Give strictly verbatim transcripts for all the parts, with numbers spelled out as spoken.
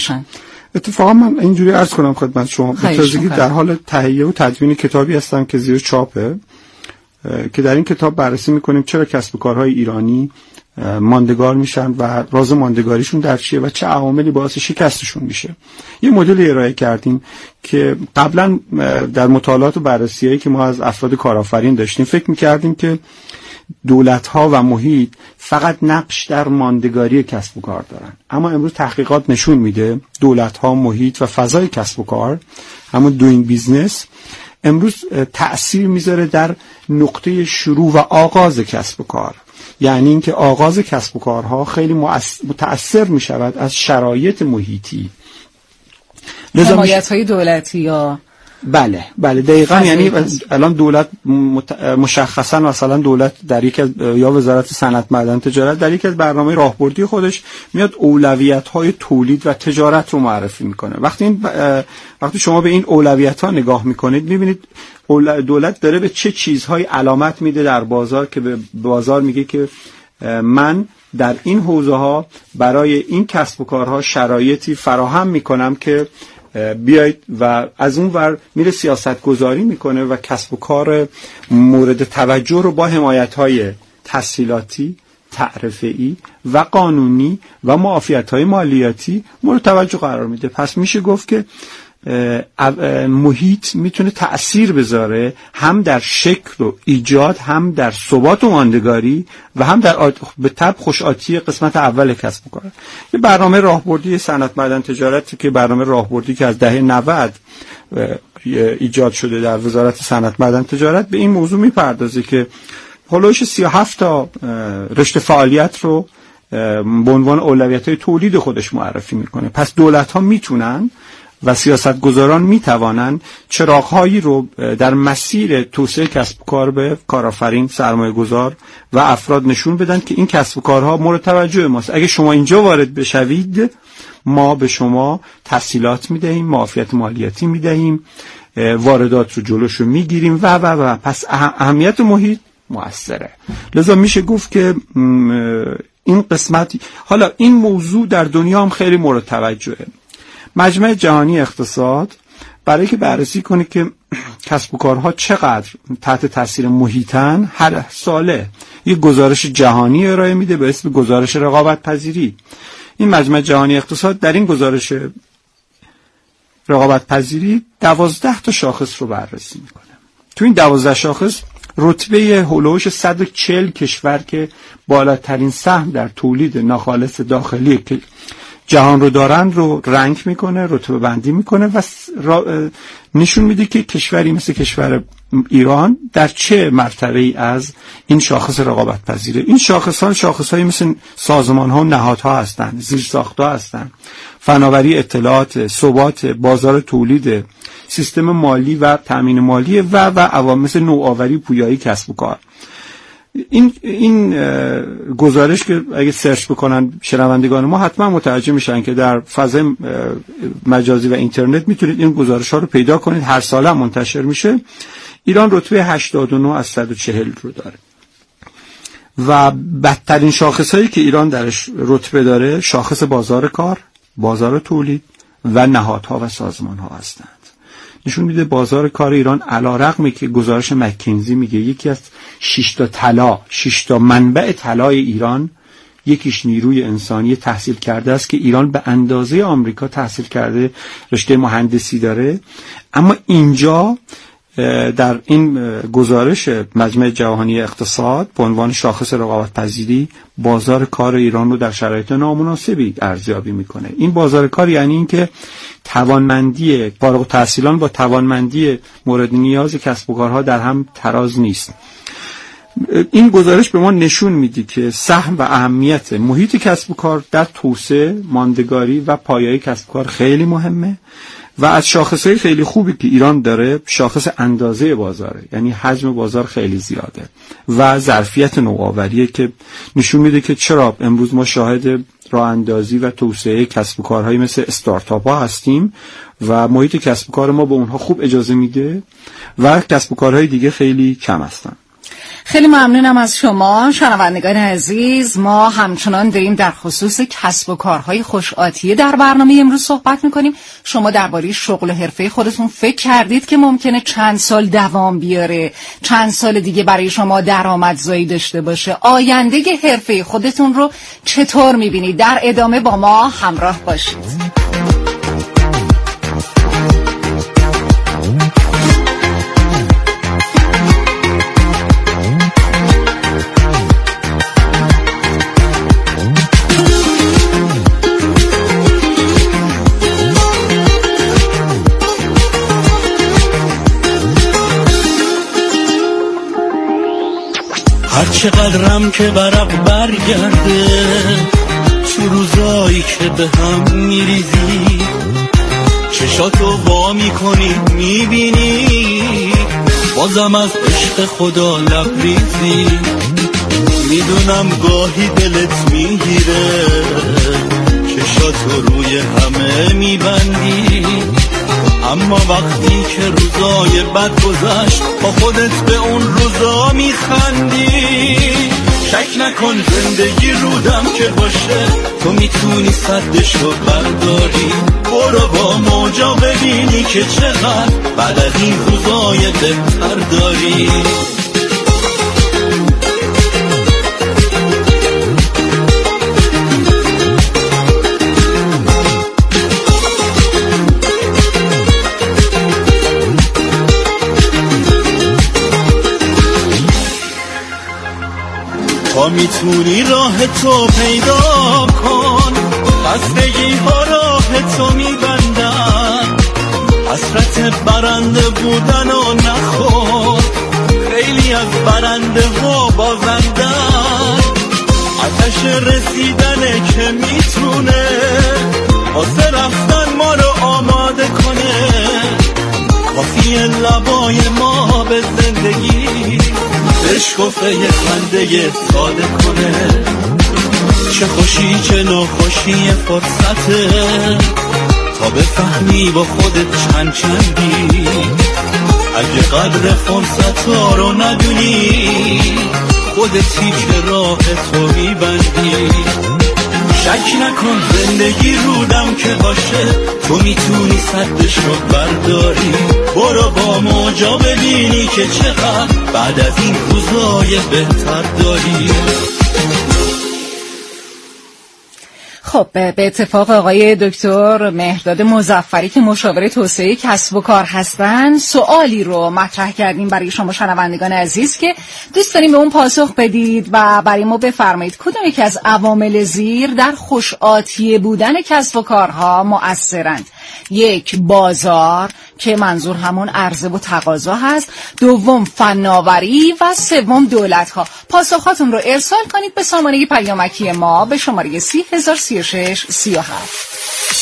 اتفاقا من اینجوری عرض کنم خدمت شما، به تازگی در حال تهیه و تدوین کتابی هستم که زیر چاپه، که در این کتاب بررسی میکنیم چرا کسب و کارهای ایرانی ماندگار میشن و راز ماندگاریشون در چیه و چه عواملی باعث شکستشون میشه. یه مدل ارائه کردیم که قبلا در مطالعات و بررسی‌هایی که ما از افراد کارآفرین داشتیم فکر میکردیم که دولت‌ها و محیط فقط نقش در ماندگاری کسب و کار دارن، اما امروز تحقیقات نشون میده دولت‌ها، محیط و فضای کسب و کار، همون دوینگ بیزنس، امروز تأثیر میذاره در نقطه شروع و آغاز کسب و کار. یعنی اینکه آغاز کسب و کارها خیلی متأثر میشود از شرایط محیطی، حمایت‌های دولتی یا بله بله دقیقاً. یعنی الان دولت مشخصاً مثلا دولت در یک یا وزارت صنعت معدن تجارت در یک از برنامه راهبردی خودش میاد اولویت‌های تولید و تجارت رو معرفی میکنه. وقتی این وقتی شما به این اولویت‌ها نگاه میکنید میبینید دولت داره به چه چیزهای علامت میده در بازار که به بازار میگه که من در این حوزه‌ها برای این کسب و کارها شرایطی فراهم میکنم که بیایید، و از اون ور میره سیاست گذاری میکنه و کسب و کار مورد توجه رو با حمایت‌های تسهیلاتی، تعرفه‌ای و قانونی و معافیت‌های مالیاتی مورد توجه قرار میده. پس میشه گفت که محیط میتونه تأثیر بذاره هم در شکل و ایجاد، هم در ثبات و ماندگاری و هم در آد... به طب خوش‌آتی قسمت اول کسب و کار. یه برنامه راهبردی صنعت معدن تجارت که برنامه راهبردی که از دهه نود ایجاد شده در وزارت صنعت معدن تجارت به این موضوع میپردازه که هولوش سی و هفت تا رشته فعالیت رو به عنوان اولویت‌های تولید خودش معرفی میکنه. پس دولت‌ها میتونن و سیاستگزاران میتوانند چراغ‌هایی رو در مسیر توسعه کسب و کار به کارآفرین، سرمایه‌گذار و افراد نشون بدن که این کسب و کارها مورد توجه ماست. اگه شما اینجا وارد بشوید ما به شما تسهیلات میدهیم، معافیت مالیاتی میدهیم، واردات رو جلوش رو میگیریم و و و پس اهمیت محیط مؤثره. لذا میشه گفت که این قسمت، حالا این موضوع در دنیا هم خیلی مورد توجهه. مجمع جهانی اقتصاد برای که بررسی کنه که کسب و کارها چقدر تحت تاثیر محیطن، هر ساله یک گزارش جهانی ارائه میده به اسم گزارش رقابت پذیری. این مجمع جهانی اقتصاد در این گزارش رقابت پذیری دوازده تا شاخص رو بررسی میکنه. تو این دوازده شاخص رتبه هولوش صد و چهل کشور که بالاترین سهم در تولید ناخالص داخلی که جهان رو دارن رو رنگ میکنه، رتبه بندی میکنه و نشون میده که کشوری مثل کشور ایران در چه مرتبه‌ای از این شاخص رقابت پذیره. این شاخص ها شاخص هایی مثل سازمان ها و نهادها هستن، زیرساخت ها هستن، فناوری اطلاعات، ثبات بازار تولید، سیستم مالی و تامین مالی و و عوامل مثل نوآوری، پویایی کسب و کار. این این گزارش که اگه سرچ بکنن شنوندگان ما حتما متوجه میشن که در فضای مجازی و اینترنت میتونید این گزارش ها رو پیدا کنید، هر ساله هم منتشر میشه. ایران رتبه هشتاد و نه از صد و چهل رو داره و بدترین شاخص هایی که ایران درش رتبه داره شاخص بازار کار، بازار تولید و نهادها و سازمان ها هستند. نشون میده بازار کار ایران علیرغمی که گزارش مکینزی میگه یکی از شش تا طلا، شش تا منبع طلای ایران یکیش نیروی انسانی تحصیل کرده است که ایران به اندازه آمریکا تحصیل کرده، رشته مهندسی داره، اما اینجا در این گزارش مجمع جهانی اقتصاد به عنوان شاخص رقابت پذیری بازار کار ایران رو در شرایط نامناسبی ارزیابی میکنه. این بازار کار یعنی این که توانمندی فارغ التحصیلان با توانمندی مورد نیاز کسب و کارها در هم تراز نیست. این گزارش به ما نشون میده که سهم و اهمیت محیط کسب و کار در توسعه، ماندگاری و پایه‌ای کسب و کار خیلی مهمه و از شاخصهای خیلی خوبی که ایران داره شاخص اندازه بازاره، یعنی حجم بازار خیلی زیاده و ظرفیت نوآوریه که نشون میده که چرا امروز ما شاهد راه اندازی و توسعه کسب و کارهایی مثل استارتاپ ها هستیم و محیط کسب و کار ما به اونها خوب اجازه میده و کسب و کارهای دیگه خیلی کم هستن. خیلی ممنونم از شما شنوندگان عزیز. ما همچنان داریم در خصوص کسب و کارهای خوش آتیه در برنامه امروز صحبت میکنیم. شما درباره شغل و حرفه خودتون فکر کردید که ممکنه چند سال دوام بیاره، چند سال دیگه برای شما درآمدزایی داشته باشه؟ آینده حرفه خودتون رو چطور میبینید؟ در ادامه با ما همراه باشید. هر چقدرم که برق برگرده تو روزایی که به هم میریزی، چشاتو وا میکنی میبینی بازم از عشق خدا لبریزی. میدونم گاهی دلت میگیره چشاتو روی همه میبندی، اما وقتی که روزای بد گذشت با خودت به اون روزا میخندی. شک نکن زندگی رودم که باشه، تو میتونی صدشو برداری. برو با موجا ببینی که چقدر بعد از این روزای بهتر داری. تا میتونی راه تو پیدا کن، خستگی ها راه تو میبندن. حسرت برنده بودن و نخور، خیلی از برنده ها بازندن. آتش رسیدنه که میتونه واسه رفتن ما رو آماده کنه. کافیه لبای ما به زندگی بشکفه یه خنده ساده کنه. چه خوشی چه ناخوشی فرصته تا بفهمی با خودت چند چندی. اگه قدر فرصت ها رو ندونی خودتی که راه تو میبندی. شک نکن زندگی رودم که باشه، تو میتونی صدش رو برداری. برو با موجا ببینی که چقدر بعد از این روزای بهتر داری. خب به اتفاق آقای دکتر مهرداد مظفری که مشاور توسعه کسب و کار هستن، سوالی رو مطرح کردیم برای شما شنوندگان عزیز که دوست داریم به اون پاسخ بدید و برای ما بفرمایید کدوم یکی از عوامل زیر در خوش آتیه بودن کسب و کارها مؤثرند؟ یک، بازار که منظور همون عرضه و تقاضا هست. دوم، فناوری و سوم، دولت‌ها. پاسخاتون رو ارسال کنید به سامانه پیامکی ما به شماره سی هزار سی و شش سی و هفت.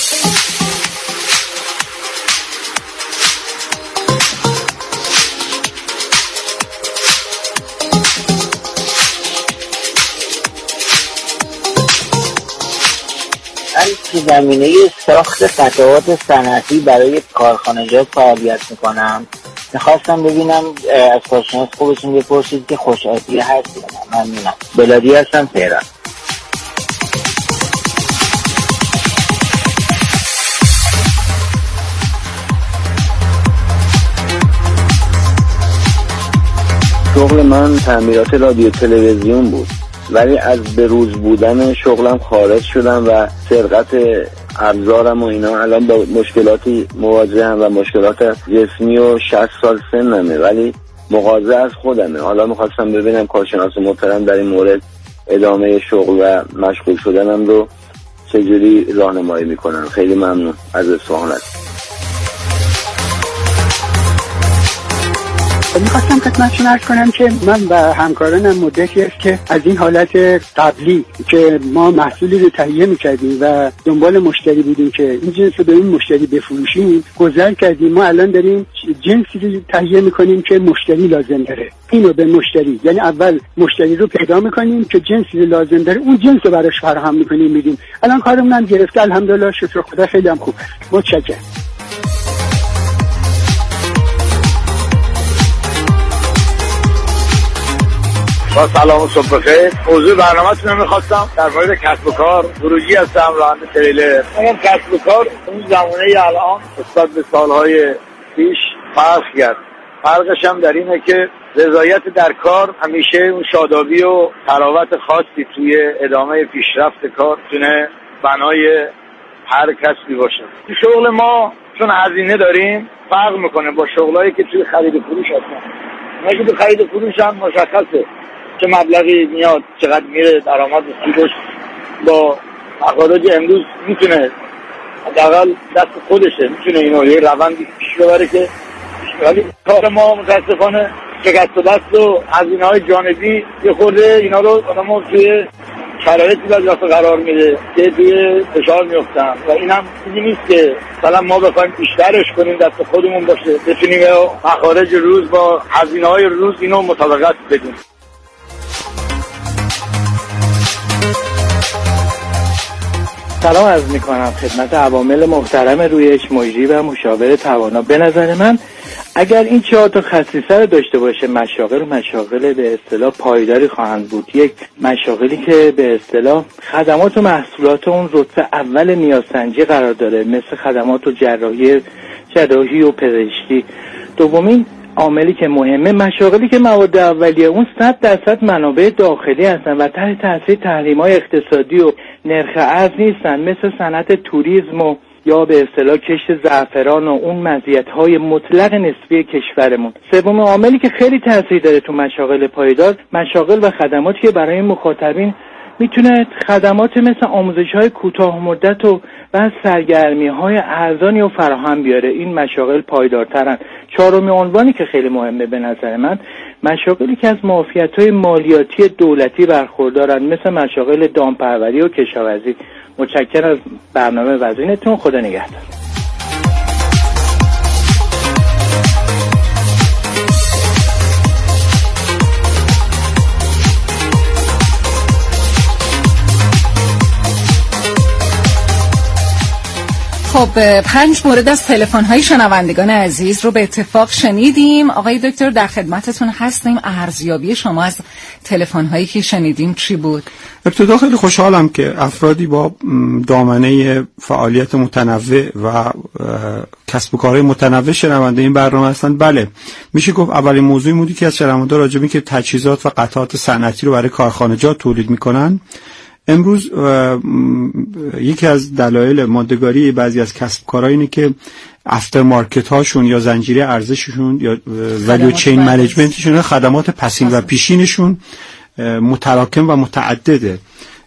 من تو زمینه ساخت قطعات صنعتی برای کارخانجات فعالیت میکنم. میخواستم ببینم از کارشناس خوبشون بپرسید که خوش آتیه هست یا نه. ممنونم. بلادی هستم، تهران. شغل من تعمیرات رادیو تلویزیون بود، ولی از بروز بودن شغلم خارج شدم و سرقت ابزارم و اینا. الان با مشکلاتی مواجهم و مشکلات جسمی و شصت سال سنمه، ولی مغازه از خودمه. حالا میخواستم ببینم کارشناس محترم در این مورد ادامه شغل و مشغول شدنم رو چجوری راهنمایی میکنن. خیلی ممنون از اصفهان. میخواستم خدمتتون عرض کنم که من و همکارانم مدتی است که از این حالت قبلی که ما محصولی رو تهیه میکردیم و دنبال مشتری بودیم که این جنس رو به این مشتری بفروشیم گذر کردیم. ما الان داریم جنسی رو تهیه میکنیم که مشتری لازم داره. اینو به مشتری، یعنی اول مشتری رو پیدا میکنیم که جنسی رو لازم داره، اون جنس رو براش فراهم میکنیم میدیم. الان کارمون هم گرفته الحمدلله، شکر خدا، خیلی هم خوب است. متشکرم. با سلام و صبح بخیر. موضوع برنامه‌تون رو می‌خواستم در مورد کسب و کار. ورودی هستم، راننده تریلر. اون کسب و کار اون زمانه الان نسبت به سال‌های پیش فرق کرد. فرقش هم در اینه که رضایت در کار همیشه اون شادابی و تراوت خاصی توی ادامه پیشرفت کار تونه بنای هر کسبی باشه. تو شغل ما چون هزینه داریم فرق میکنه با شغلایی که توی خرید و فروش هستن. اگه تو خرید و فروش هم مشخصه چه مبلغی میاد، چقدر میره، درآمد سودش با مخارج امروز میتونه حداقل دست خودشه، میتونه اینو یه روندی پیش ببره که ولی کار ما متاسفانه شکست و دست و هزینه‌های جانبی یه خورده اینا رو آدمو توی شرایطی واسه قرار میده که توی فشار میفتن و این هم چیزی نیست که مثلا ما بخوایم بیشترش کنیم دست خودمون باشه، بتونیم مخارج روز با هزینه‌های روز اینو مطابقت بدیم. سلام عرض میکنم خدمت عوامل محترم رویش، مجری و مشاور توانا. به نظر من اگر این چهار تا خصیصه رو داشته باشه، مشاغل مشاغل به اصطلاح پایداری خواهند بود. یک، مشاغلی که به اصطلاح خدمات و محصولات اون رتبه اول نیازسنجی قرار داره، مثل خدمات و جراحی جراحی و پزشکی. دومین عاملی که مهمه، مشاغلی که مواد اولیه اون صد درصد منابع داخلی هستن و تحت تاثیر تحریم‌های اقتصادی و نرخ ارز نیستن، مثل صنعت توریسم و یا به اصطلاح کشت زعفران و اون مزیت‌های مطلق نسبی کشورمون. سومین عاملی که خیلی تاثیر داره تو مشاغل پایدار، مشاغل و خدماتی که برای مخاطبین میتونه خدمات مثل آموزش‌های کوتاه مدت و و سرگرمی‌های ارزانی و فراهم بیاره. این مشاغل پایدارترن. چهارمین عنوانی که خیلی مهمه به نظر من، مشاغلی که از معافیت‌های مالیاتی دولتی برخوردارن، مثل مشاغل دامپروری و کشاورزی. متشکرم از برنامه وزینتون. خدا نگهدار. خب پنج مورد از تلفن‌های شنوندگان عزیز رو به اتفاق شنیدیم. آقای دکتر در خدمتتون هستیم. ارزیابی شما از تلفن‌هایی که شنیدیم چی بود؟ ابتدا خیلی خوشحالم که افرادی با دامنه فعالیت متنوع و کسب و کارهای متنوع شنونده این برنامه هستند. بله، میشه گفت اولین موضوعی بودی که از شنونده راجع به که تجهیزات و قطعات صنعتی رو برای کارخانجات تولید میکنن. امروز یکی از دلایل ماندگاری بعضی از کسب کارها اینه که افتر مارکت هاشون یا زنجیره ارزششون یا ولیو چین منیجمنتشون، خدمات پسین و پیشینشون متراکم و متعدده.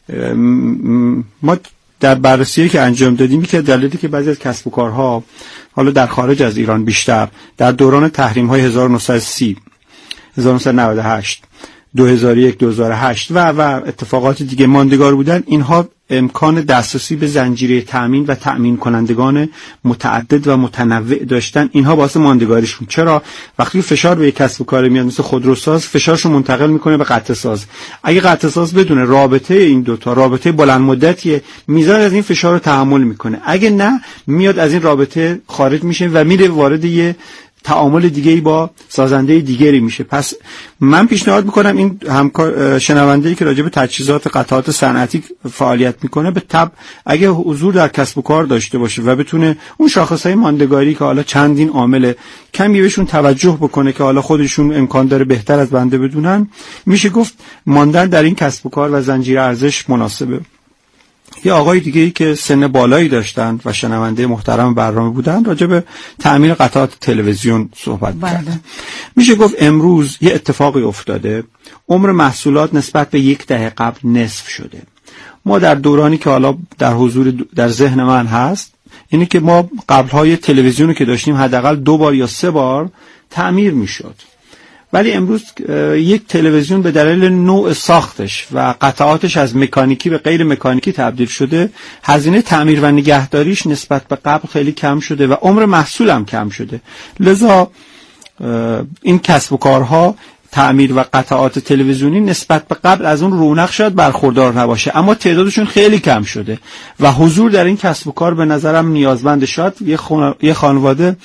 ما در بررسی که انجام دادیم که دلیلی که بعضی از کسب و کارها حالا در خارج از ایران بیشتر در دوران تحریم های هزار و نهصد و سی، هزار و نهصد و نود و هشت، دو هزار و یک، دو هزار و هشت و و اتفاقات دیگه ماندگار بودن، اینها امکان دسترسی به زنجیره تأمین و تأمین کنندگان متعدد و متنوع داشتن. اینها باعث ماندگاریشون. چرا؟ وقتی فشار به یک کسب و کار میاد مثل خودروساز، فشارشو منتقل میکنه به قطع ساز. اگه قطع ساز بدونه رابطه این دوتا رابطه بلند مدتیه، میزان از این فشار رو تحمل میکنه. اگه نه، میاد از این رابطه خارج میشه و میره وارد یه تعامل دیگه‌ای با سازنده دیگری میشه. پس من پیشنهاد میکنم این همکار شنونده‌ای که راجع به تجهیزات قطعات صنعتی فعالیت میکنه به تبع اگه حضور در کسب و کار داشته باشه و بتونه اون شاخصهای ماندگاری که حالا چندین عامل کمی بهشون توجه بکنه که حالا خودشون امکان داره بهتر از بنده بدونن، میشه گفت ماندن در این کسب و کار و زنجیره ارزش مناسبه. یه آقای دیگه ای که سن بالایی داشتن و شنونده محترم برنامه بودن راجع به تأمین قطعات تلویزیون صحبت کردن. میشه گفت امروز یه اتفاقی افتاده، عمر محصولات نسبت به یک دهه قبل نصف شده. ما در دورانی که حالا در حضور در ذهن من هست اینه که ما قبل‌های تلویزیونی که داشتیم حداقل دو بار یا سه بار تعمیر میشد، ولی امروز یک تلویزیون به دلیل نوع ساختش و قطعاتش از مکانیکی به غیر مکانیکی تبدیل شده، هزینه تعمیر و نگهداریش نسبت به قبل خیلی کم شده و عمر محصول هم کم شده. لذا این کسب و کارها تعمیر و قطعات تلویزیونی نسبت به قبل از اون رونق شاید برخوردار نباشه، اما تعدادشون خیلی کم شده و حضور در این کسب و کار به نظرم نیازمنده. شاید یه خانواده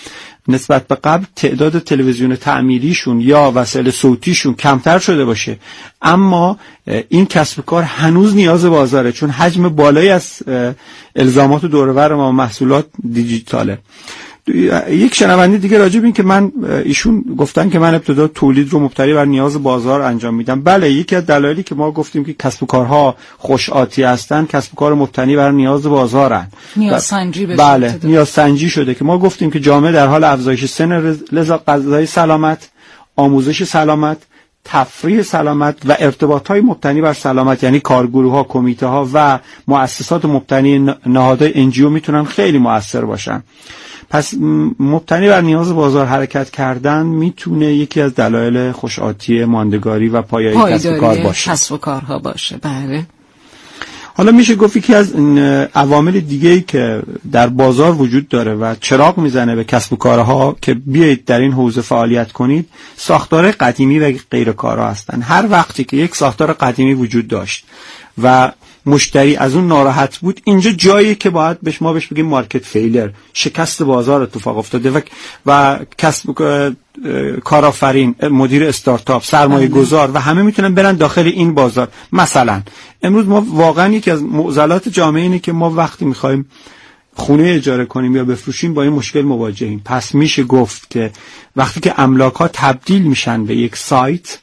نسبت به قبل تعداد تلویزیون تعمیریشون یا وسایل صوتیشون کمتر شده باشه، اما این کسب و کار هنوز نیاز بازاره، چون حجم بالایی از الزامات دور و بر ما محصولات دیجیتاله. یک شنونده دیگه راجب این که من ایشون گفتن که من ابتدا تولید رو مبتنی بر نیاز بازار انجام میدم. بله، یکی از دلایلی که ما گفتیم که کسب و کارها خوش آتی هستن، کسب و کار مبتنی بر نیاز بازارن. نیاز سنجی بشه. بله، نیاز سنجی شده که ما گفتیم که جامعه در حال افزایش سن، لذا غذای سلامت، آموزش سلامت، تفریح سلامت و ارتباط‌های مبتنی بر سلامت، یعنی کارگروه‌ها، کمیته‌ها و مؤسسات مبتنی نهادهای ان جی او میتونن خیلی مؤثر باشن. پس مبتنی بر نیاز بازار حرکت کردن میتونه یکی از دلایل خوش‌آتی ماندگاری و پایداری کسب و کار باشه. کسب و کارها باشه. بله. حالا میشه گفت یکی از عوامل دیگه‌ای که در بازار وجود داره و چراغ میزنه به کسب و کارها که بیایید در این حوزه فعالیت کنید، ساختار قدیمی و غیر کارها هستن. هر وقتی که یک ساختار قدیمی وجود داشت و مشتری از اون ناراحت بود، اینجا جایی که باید بهش ما بهش بگیم مارکت فیلر، شکست بازار اتفاق افتاده و و کسب کارآفرین، مدیر استارتاپ، سرمایه گذار و همه میتونن برن داخل این بازار. مثلا امروز ما واقعا یکی از معضلات جامعه اینه که ما وقتی میخوایم خونه اجاره کنیم یا بفروشیم با این مشکل مواجهیم. پس میشه گفت که وقتی که املاک ها تبدیل میشن به یک سایت،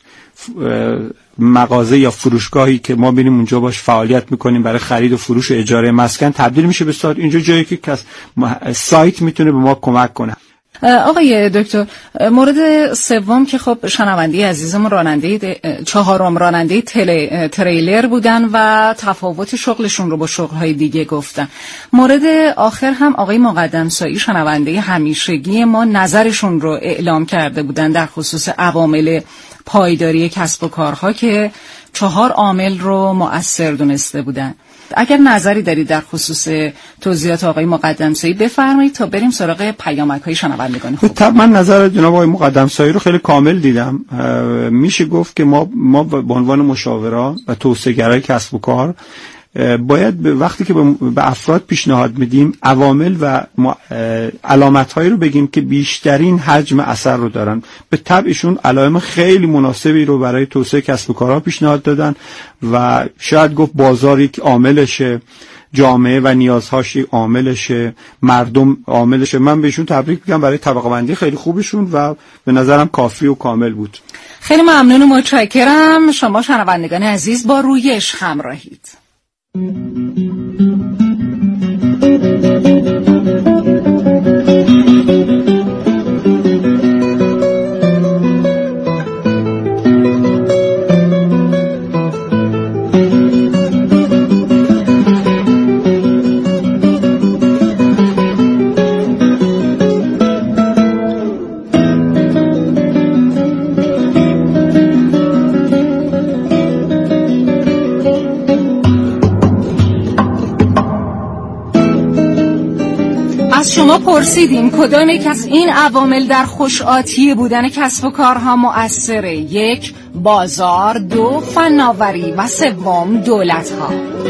مغازه یا فروشگاهی که ما ببینیم اونجا باش فعالیت میکنیم برای خرید و فروش و اجاره مسکن، تبدیل میشه به سایت. اینجا جایی که کس سایت میتونه به ما کمک کنه. آقای دکتر، مورد سوم که خب شنوندی عزیزم راننده چهارم راننده تل... تریلر بودن و تفاوت شغلشون رو با شغل‌های دیگه گفتن. مورد آخر هم آقای مقدمسایی شنونده همیشگی ما نظرشون رو اعلام کرده بودن در خصوص عوامل پایداری کسب و کارها که چهار عامل رو مؤثر دونسته بودن. اگر نظری دارید در خصوص توضیحات آقای مقدمسایی بفرمایید تا بریم سراغ پیامک‌های شنوندگان خوب. طبعا من نظر جناب آقای مقدمسایی رو خیلی کامل دیدم. میشه گفت که ما ما به عنوان مشاوران و توسعه‌گرای کسب و کار باید به وقتی که به افراد پیشنهاد میدیم عوامل و علامت‌هایی رو بگیم که بیشترین حجم اثر رو دارن. به طبع ایشون علائم خیلی مناسبی رو برای توسعه کسب و کارها پیشنهاد دادن و شاید گفت بازاری که عاملشه، جامعه و نیازهاش عاملشه، مردم عاملشه. من بهشون تبریک میگم برای طبقه بندی خیلی خوبشون و به نظرم کافی و کامل بود. خیلی ممنون و متشکرم. شما شنوندگان عزیز با رویش همراهید. شما پرسیدیم کدام یک از این عوامل در خوش‌آتی بودن کسب و کارها مؤثره؟ یک، بازار، دو، فناوری و سوم، دولت‌ها.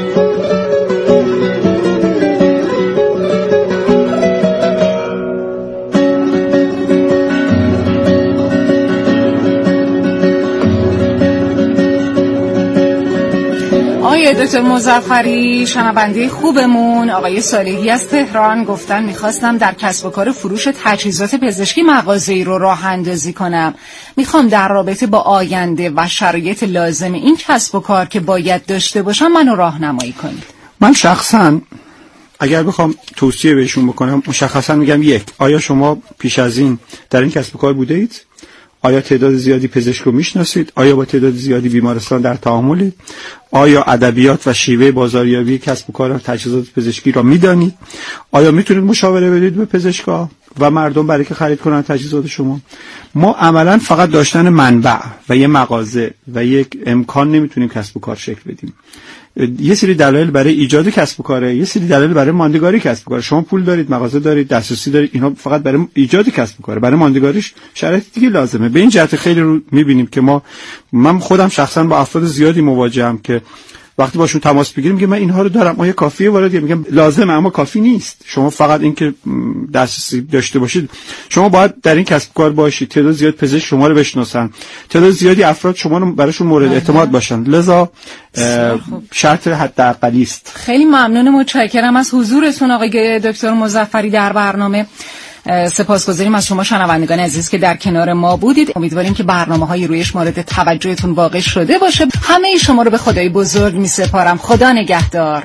آقای دکتر مظفری شنونده خوبمون، آقای صالحی از تهران گفتن میخواستم در کسب و کار فروش تجهیزات پزشکی مغازه‌ای رو راه اندازی کنم. میخوام در رابطه با آینده و شرایط لازم این کسب و کار که باید داشته باشم منو راهنمایی کنید. من شخصا اگر بخوام توصیه بهشون بکنم مشخصا میگم یک، آیا شما پیش از این در این کسب و کار بوده اید؟ آیا تعداد زیادی پزشک رو میشناسید؟ آیا با تعداد زیادی بیمارستان در تعاملید؟ آیا ادبیات و شیوه بازاریابی کسب و کار تجهیزات پزشکی را میدانید؟ آیا میتونید مشاوره بدید به پزشکا و مردم برای که خرید کنن تجهیزات شما؟ ما عملا فقط داشتن منبع و یه مغازه و یک امکان نمیتونیم کسب و کار شکل بدیم. یه سری دلایل برای ایجاد کسب و کاره، یه سری دلایل برای ماندگاری کسب و کار. شما پول دارید، مغازه دارید، دسترسی دارید، اینا فقط برای ایجاد کسب و کاره. برای ماندگاریش شرایط دیگه لازمه. به این جهت خیلی رو می‌بینیم که ما من خودم شخصا با افراد زیادی مواجهم که وقتی باشون تماس بگیریم میگم من اینها رو دارم، آیا کافیه وارد؟ میگم لازمه اما کافی نیست. شما فقط اینکه دسترسی داشته باشید، شما باید در این کسب کار باشید، تعداد زیاد پزشک شما رو بشناسن، تعداد زیادی افراد شما رو براشون مورد اعتماد باشن، لذا شرط حداقلی است. خیلی ممنون، متشکرم از حضورتون آقای دکتر مظفری در برنامه. سپاسگزاریم از شما شنوندگان عزیز که در کنار ما بودید. امیدواریم که برنامه‌های رویش مورد توجهتون واقع شده باشه. همه شما رو به خدای بزرگ می‌سپارم. خدا نگهدار.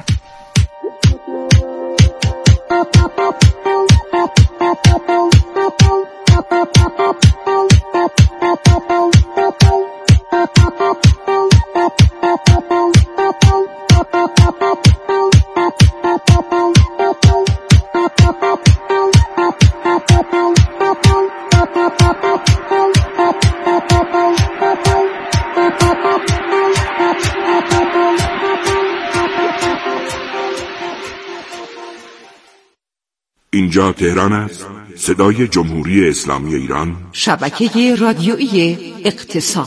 اینجا تهران است، صدای جمهوری اسلامی ایران، شبکه رادیویی اقتصاد.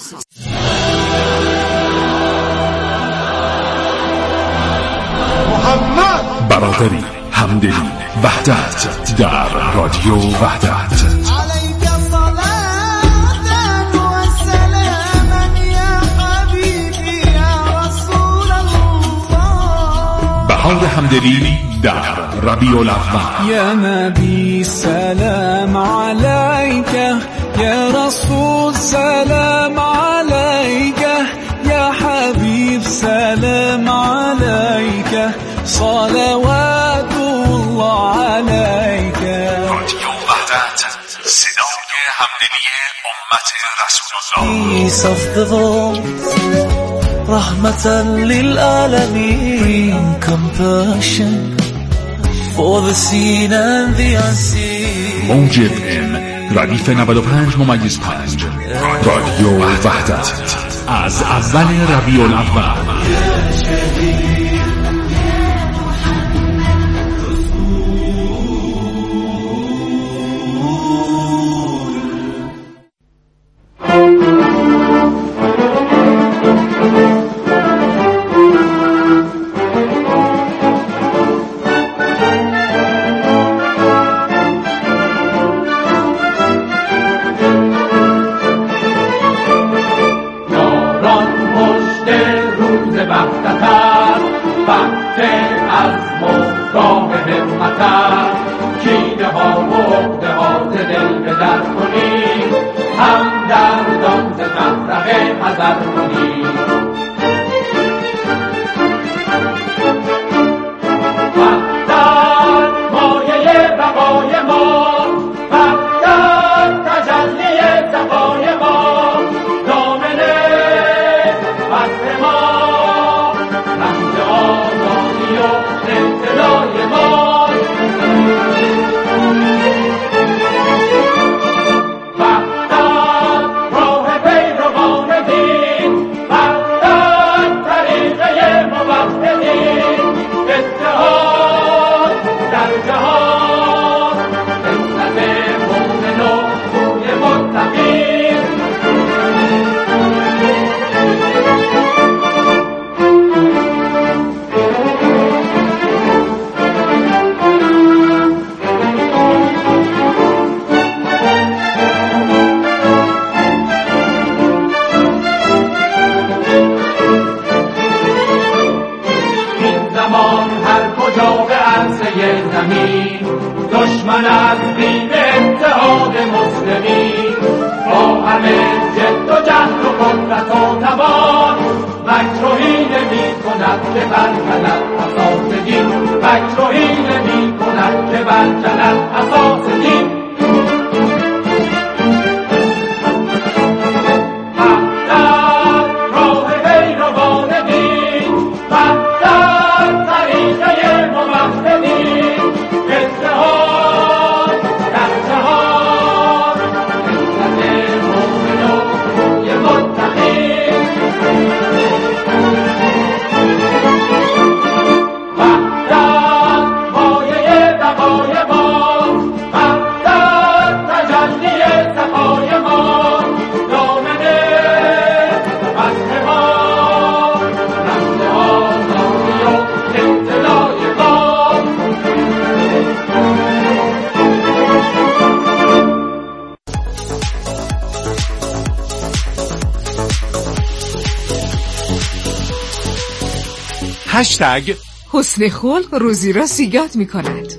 محمد برادری، همدلی، وحدت در رادیو وحدت. بهار همدلی در ربیع الاول. یا نبی سلام علیک، یا رسول سلام علیک، یا حبیب سلام علیک، صلوات الله علیک. رادیو وحدت، صدای همدلی امت رسول الله. Peace of the world، رحمة للعالمين، compassion for the seen and the unseen. موج اف ام ردیف نود و پنج ممیز پنج، رادیو وحدت از اول ربیع الاول. هشتگ حسن خلق روزی را زیاد می کند.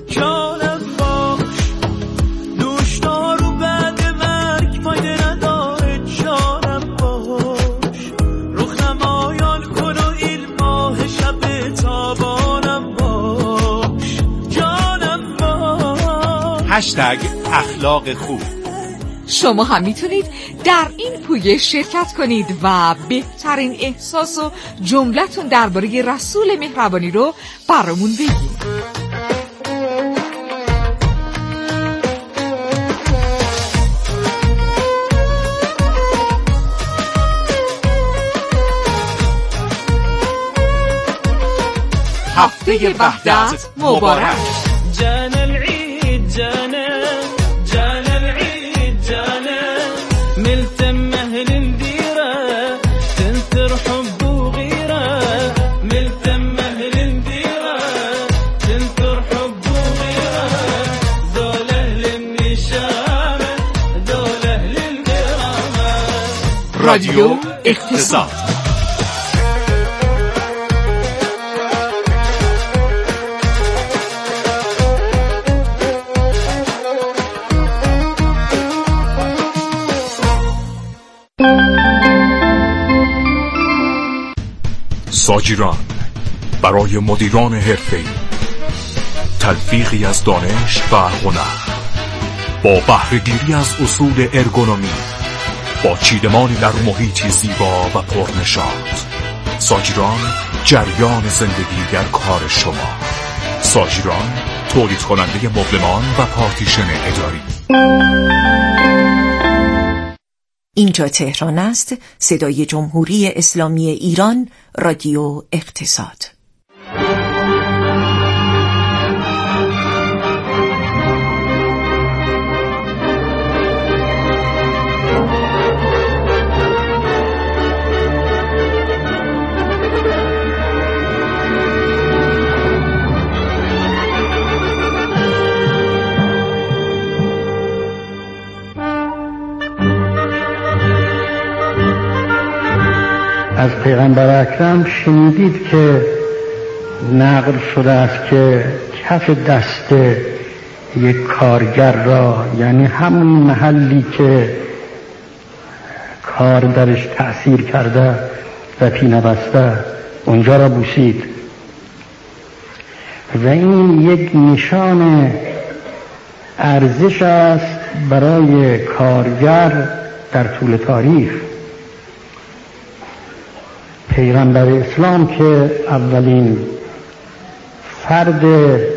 هشتگ اخلاق خوب. شما هم میتونید در این پویش شرکت کنید و بهترین احساس و جملتون درباره رسول مهربانی رو برامون بگید. هفته وحدت مبارک. جانا العيد جانا جانا العيد جانا ملتم أهل نديرة تنثر حب وغيرة ملتم أهل نديرة تنثر حب وغيرة دول أهل النشامة دول أهل الكرامة. رادیو اقتصاد. ساجیران برای مدیران حرفه‌ای، تلفیقی از دانش و هنر با بهره‌گیری از اصول ارگونومی، با چیدمانی در محیطی زیبا و پرنشاط. ساجیران جریان زندگی در کار شما. ساجیران تولید کننده مبلمان و پارتیشن اداری. اینجا تهران است، صدای جمهوری اسلامی ایران، رادیو اقتصاد. از پیغمبر اکرم شنیدید که نقل شده است که کف دست یک کارگر را، یعنی همون محلی که کار درش تأثیر کرده و پینه بسته، اونجا را بوسید و این یک نشان ارزش است برای کارگر در طول تاریخ. پیغمبر اسلام که اولین فرد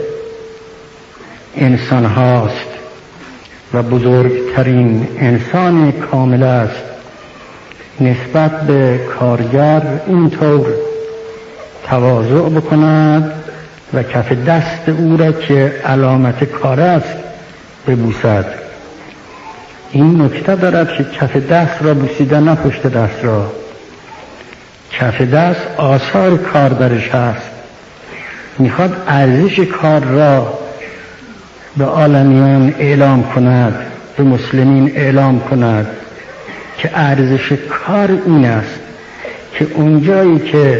انسان هاست و بزرگترین انسان کامل است، نسبت به کارگر اینطور تواضع بکند و کف دست او را که علامت کار است ببوسد. این نکته دارد که کف دست را بوسیدن، نه پشت دست را. کف دست آثار کار درش هست. میخواد ارزش کار را به عالمیان اعلام کند، به مسلمین اعلام کند که ارزش کار این است که اونجایی که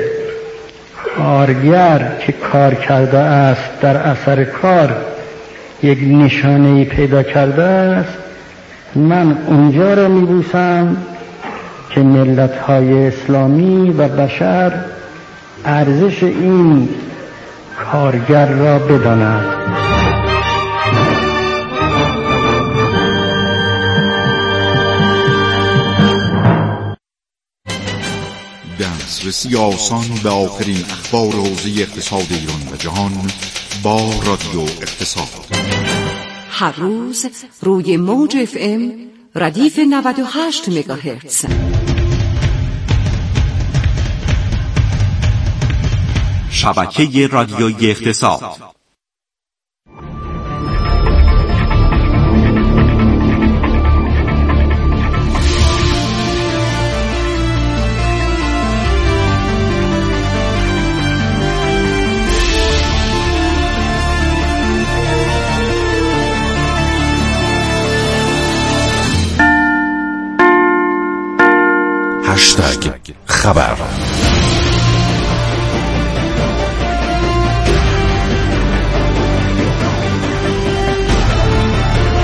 کارگر که کار کرده است در اثر کار یک نشانه پیدا کرده است، من اونجا را میبوسم که ملت‌های اسلامی و بشر ارزش این کارگر را بدانند. دسترسی آسان به آخرین اخبار حوزه اقتصاد ایران و جهان با رادیو اقتصاد. هر روز روی موج اف ام ردیف نود و هشت مگاهرتز. شبکه رادیویی اقتصاد. هشتگ خبر.